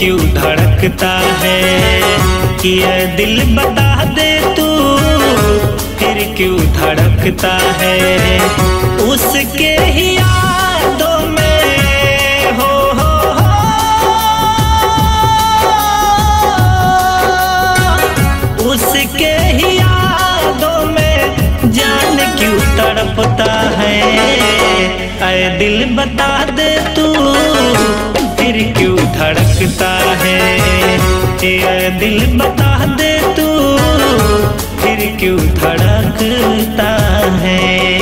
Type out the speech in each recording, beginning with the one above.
क्यों धड़कता है कि ये दिल बता दे तू फिर क्यों धड़कता है। उसके ही यादों में हो उसके ही यादों में जान क्यों तड़पता है। ऐ दिल बता दे तू फिर क्यों धड़कता है। ऐ दिल बता दे तू फिर क्यों धड़कता है।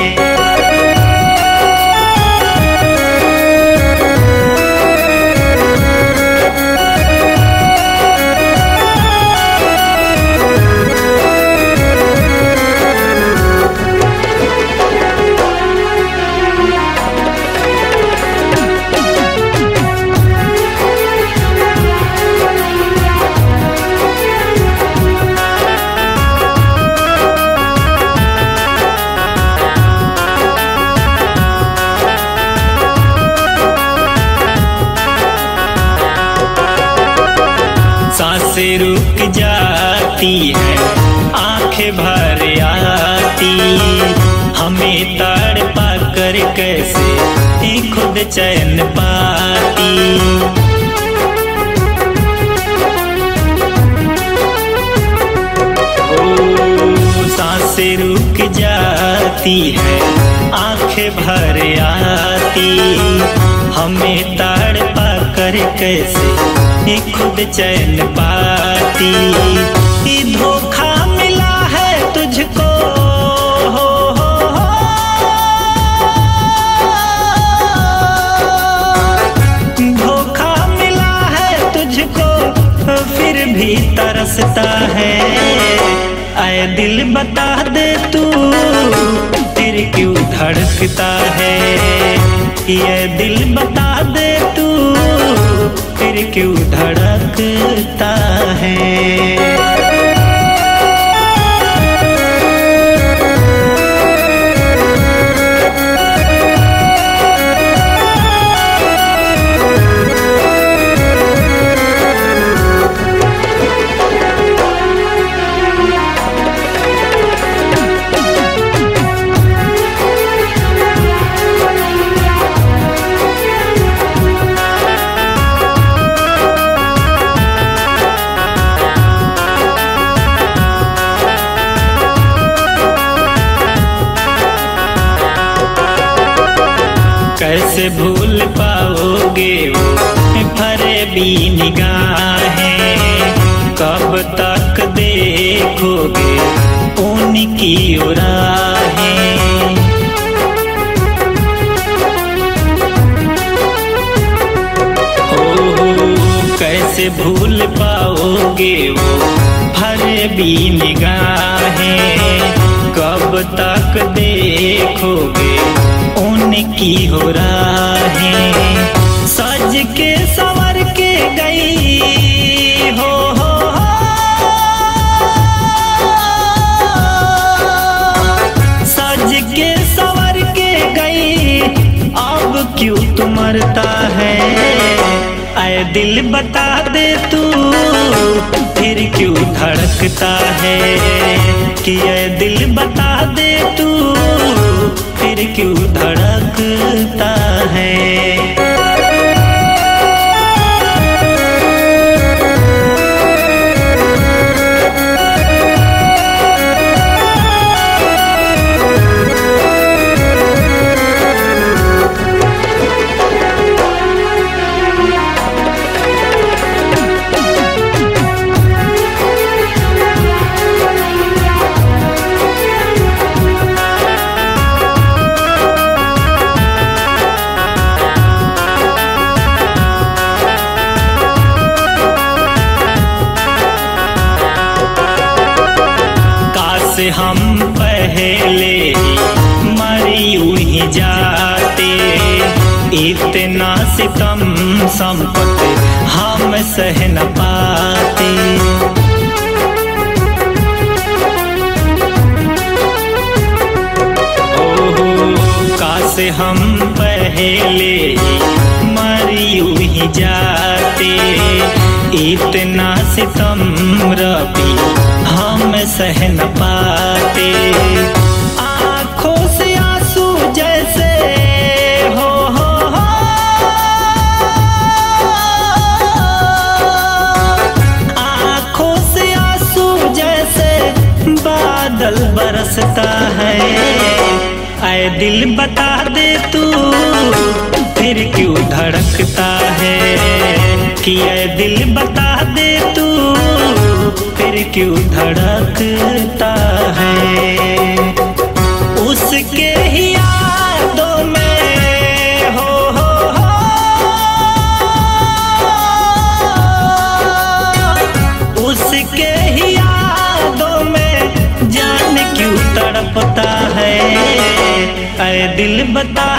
सांसें रुक जाती है आंखें भर आती हमें तड़पा कर कैसे खुद चैन पाती। ओ सांसें रुक जाती है आंखें भर आती हमें तड़पा कर कैसे खुद चैन पाती। धोखा मिला है तुझको धोखा मिला है तुझको फिर भी तरसता है। ऐ दिल बता दे तू फिर क्यों धड़कता है। ये दिल बता दे तू फिर क्यों धड़कता है। कैसे भूल पाओगे वो फरेबी निगाहें कब तक देखोगे उनकी राहें। कैसे भूल पाओगे वो फरेबी निगाहें कब तक देखोगे उनकी हो राहें। सज के संवर के गई हो सज के संवर के गई अब क्यों तू मरता है। ऐ दिल बता दे तू फिर क्यों धड़कता है। कि ये दिल बता दे तू फिर क्यों धड़कता है। हम पहले मरी हुई जाते इतना सितम संपत हम सह न पाते। काश हम पहले मरी हुई जाते इतना सितम रबी हम सह न पाते। आँखों से आंसू जैसे हो आँखों से आंसू जैसे बादल बरसता है। आए दिल बता दे तू फिर क्यों धड़कता है, कि ऐ दिल बता दे तू फिर क्यों धड़कता है। उसके ही यादों में हो उसके ही यादों में जान क्यों तड़पता है। ऐ दिल बता